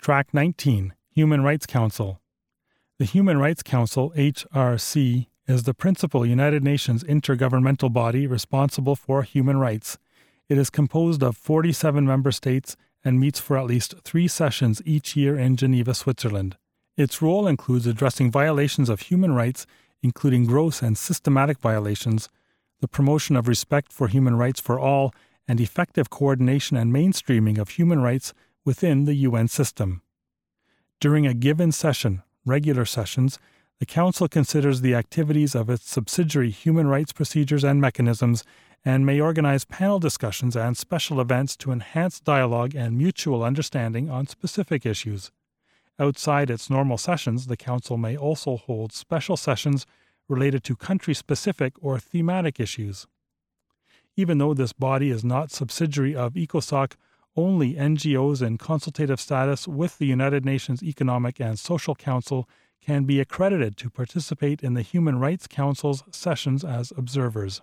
Track 19, Human Rights Council. The Human Rights Council, HRC, is the principal United Nations intergovernmental body responsible for human rights. It is composed of 47 member states and meets for at least 3 sessions each year in Geneva, Switzerland. Its role includes addressing violations of human rights, including gross and systematic violations, the promotion of respect for human rights for all, and effective coordination and mainstreaming of human rights within the UN system. During a given session, regular sessions, the Council considers the activities of its subsidiary human rights procedures and mechanisms and may organize panel discussions and special events to enhance dialogue and mutual understanding on specific issues. Outside its normal sessions, the Council may also hold special sessions related to country-specific or thematic issues. Even though this body is not subsidiary of ECOSOC, only NGOs in consultative status with the United Nations Economic and Social Council can be accredited to participate in the Human Rights Council's sessions as observers.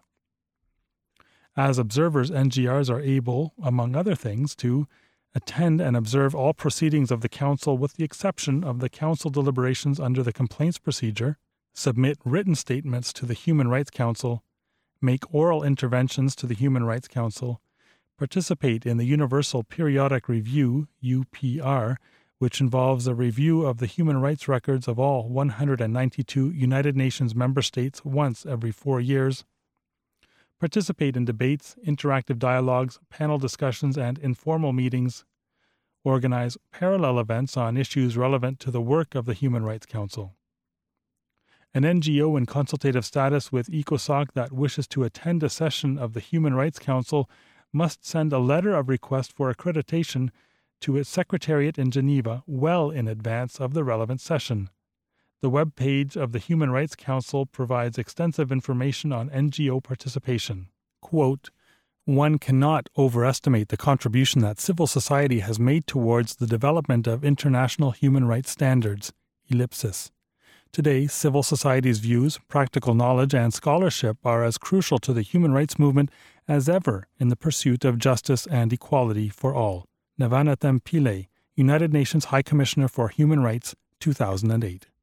As observers, NGRs are able, among other things, to attend and observe all proceedings of the Council with the exception of the Council deliberations under the complaints procedure, submit written statements to the Human Rights Council, make oral interventions to the Human Rights Council, participate in the Universal Periodic Review, UPR, which involves a review of the human rights records of all 192 United Nations member states once every 4 years, participate in debates, interactive dialogues, panel discussions, and informal meetings, organize parallel events on issues relevant to the work of the Human Rights Council. An NGO in consultative status with ECOSOC that wishes to attend a session of the Human Rights Council must send a letter of request for accreditation to its secretariat in Geneva well in advance of the relevant session. The web page of the Human Rights Council provides extensive information on NGO participation. Quote, "One cannot overestimate the contribution that civil society has made towards the development of international human rights standards." Ellipsis. Today, civil society's views, practical knowledge, and scholarship are as crucial to the human rights movement as ever in the pursuit of justice and equality for all. Navanathan Pillay, United Nations High Commissioner for Human Rights, 2008.